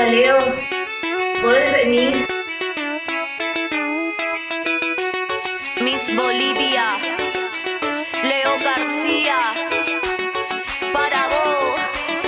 Leo, ¿podés venir? Miss Bolivia, Leo García, para vos,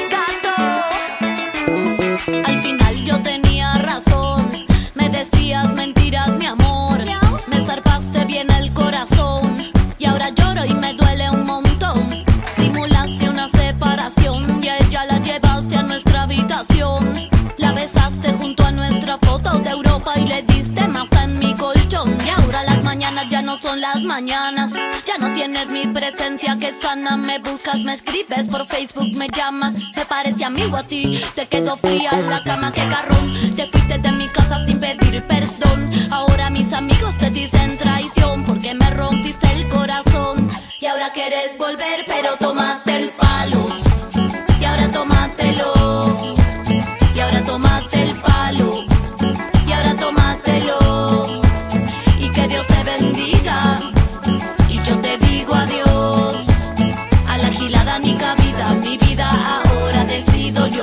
gato. Al final yo tenía razón, me decías mentiras, mi amor. Me zarpaste bien el corazón y ahora lloro y me duele un montón. Simulaste una separación y a ella la llevaste a nuestra habitación. La besaste junto a nuestra foto de Europa y le diste masa en mi colchón. Y ahora las mañanas ya no son las mañanas, ya no tienes mi presencia que sana. Me buscas, me escribes por Facebook, me llamas. Se parece amigo a ti, te quedo fría en la cama, qué garrón. Te fuiste de mi casa sin pedir perdón. Ahora mis amigos te dicen traición porque me rompiste el corazón. Y ahora quieres volver pero tómate el palo. Y ahora tómatelo. Y ahora tómate el palo. Y ahora tómatelo. Y que Dios te bendiga. Y yo te digo adiós. A la gilada ni cabida. Mi vida ahora decido yo.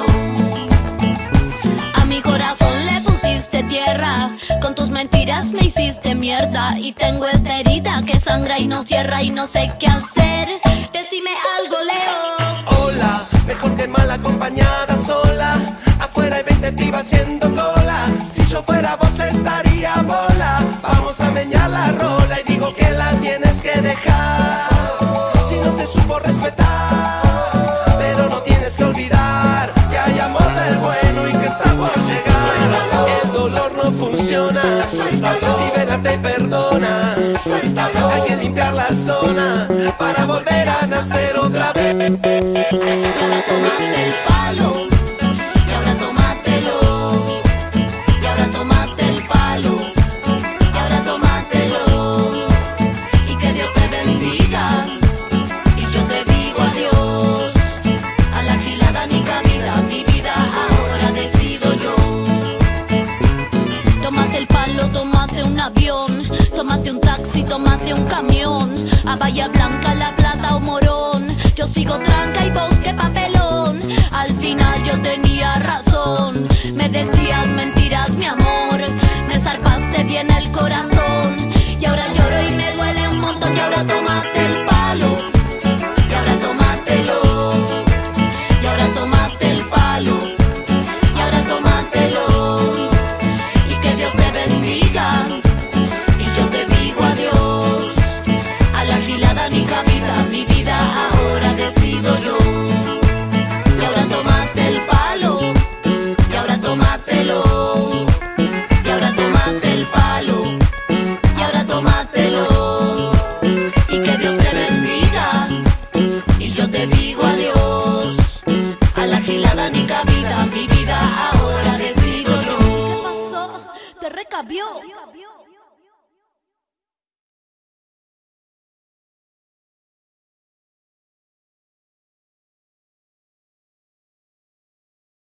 A mi corazón le pusiste tierra. Con tus mentiras me hiciste mierda. Y tengo esta herida que sangra y no cierra. Y no sé qué hacer. Decime algo, Leo. Hola, mejor que mal acompañada sola. Afuera hay 20 pibas haciendo cola. Si yo fuera vos estaría bola. Vamos a meñar la rola y digo que la tienes que dejar. Si no te supo respetar, pero no tienes que olvidar que hay amor del bueno y que está por llegar. El dolor no funciona. Libérate y perdona. Hay que limpiar la zona para volver a nacer otra vez. Y ahora tómate el palo. Y ahora tómatelo. Y ahora tómate el palo. Y ahora tómatelo. Y que Dios te bendiga. Y yo te digo adiós. A la gilada ni cabida. Mi vida ahora decido yo. Tómate el palo, tómate un avión. Tómate un taxi, tómate un camión. A Bahía Blanca, La Plata o Morón. Yo sigo tranca y vos qué papelón. Al final yo tenía razón. Me decías mentiras, mi amor. Me zarpaste bien el corazón.